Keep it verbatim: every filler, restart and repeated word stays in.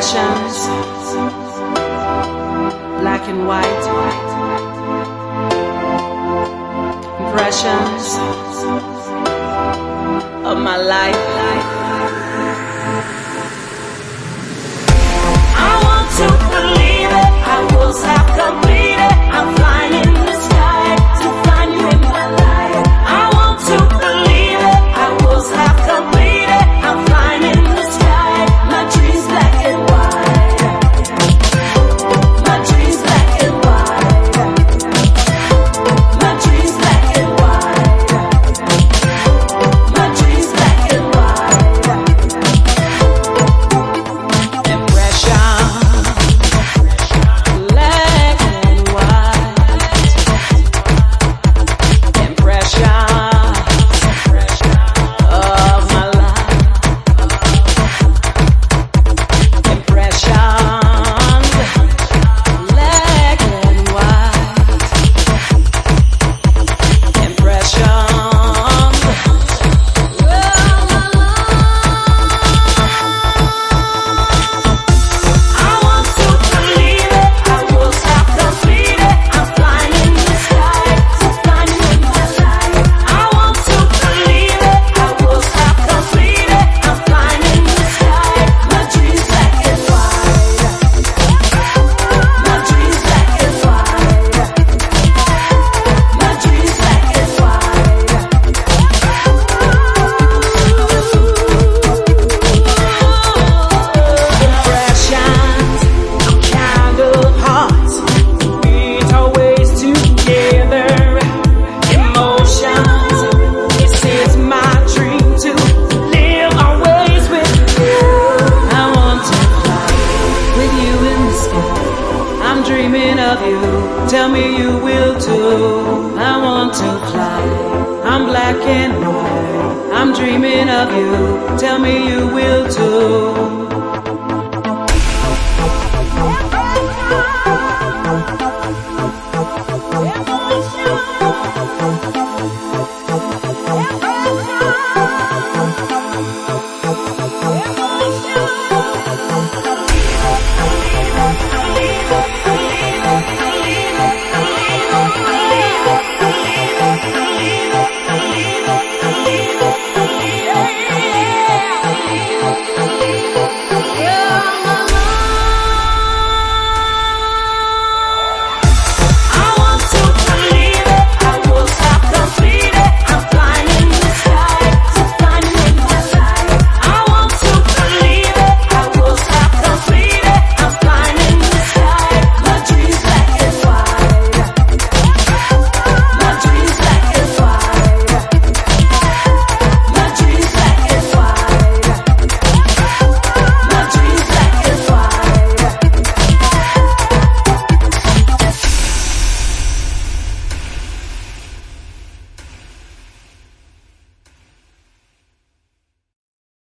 Impressions, black and white. Impressions of my life. I want to believe it, I will have completed. I'm flying in the sky to find you in my life. I want to believe it, I will have completed. I'm flying in the sky, my dreams black and white. My dreams black and white. My dreams black and white. My dreams black and white. Impression, black and white. Impression of my life. Impression, black and white. Impression of my I want to believe it, I will have completed. I'm flying in the sky to find you in my life. I want to believe it, I will have completed. I'm flying in the sky, my dreams black and white. My dreams black and white. My dreams black and white. Impressions of candle hearts, beat always together. Emotions, this is my dream to live always with you. I want to fly with you in the sky. I'm dreaming of you, tell me you will too. I want to fly, I'm black and white. I'm dreaming of you, tell me you will too.